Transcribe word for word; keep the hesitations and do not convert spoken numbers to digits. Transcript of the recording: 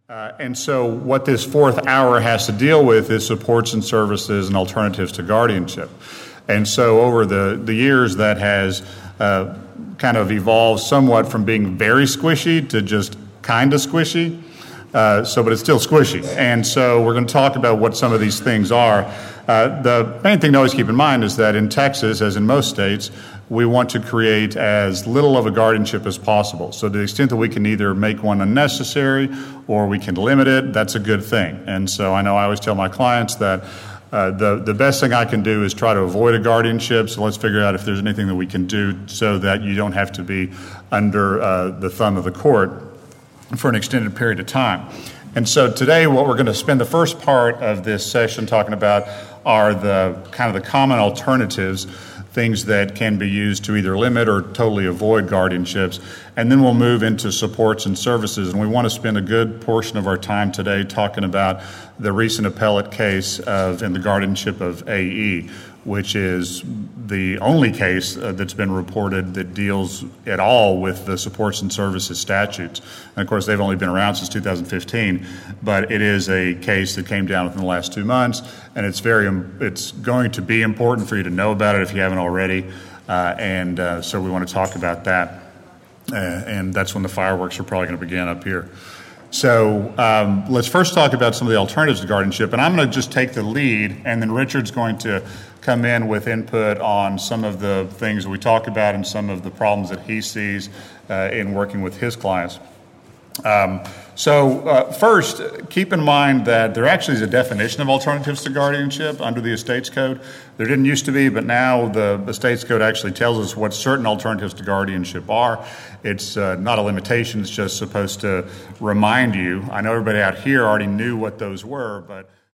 Uh, and so what this fourth hour has to deal with is supports and services and alternatives to guardianship. And so over the, the years, that has uh, kind of evolved somewhat from being very squishy to just kind of squishy. Uh, so, but it's still squishy. And so we're going to talk about what some of these things are. Uh, the main thing to always keep in mind is that in Texas, as in most states, we want to create as little of a guardianship as possible. So to the extent that we can either make one unnecessary or we can limit it, that's a good thing. And so I know I always tell my clients that uh, the, the best thing I can do is try to avoid a guardianship. So let's figure out if there's anything that we can do so that you don't have to be under uh, the thumb of the court for an extended period of time. And so today what we're going to spend the first part of this session talking about are the kind of the common alternatives, things that can be used to either limit or totally avoid guardianships. And then we'll move into supports and services. And we want to spend a good portion of our time today talking about the recent appellate case of in the guardianship of A E, which is the only case uh, that's been reported that deals at all with the supports and services statutes. And of course, they've only been around since two thousand fifteen, but it is a case that came down within the last two months, and it's very, it's going to be important for you to know about it if you haven't already, uh, and uh, so we want to talk about that, uh, and that's when the fireworks are probably going to begin up here. So um, let's first talk about some of the alternatives to guardianship, and I'm going to just take the lead, and then Richard's going to come in with input on some of the things that we talk about and some of the problems that he sees uh, in working with his clients. Um, so uh, first, keep in mind that there actually is a definition of alternatives to guardianship under the Estates Code. There didn't used to be, but now the Estates Code actually tells us what certain alternatives to guardianship are. It's uh, not a limitation, it's just supposed to remind you. I know everybody out here already knew what those were, but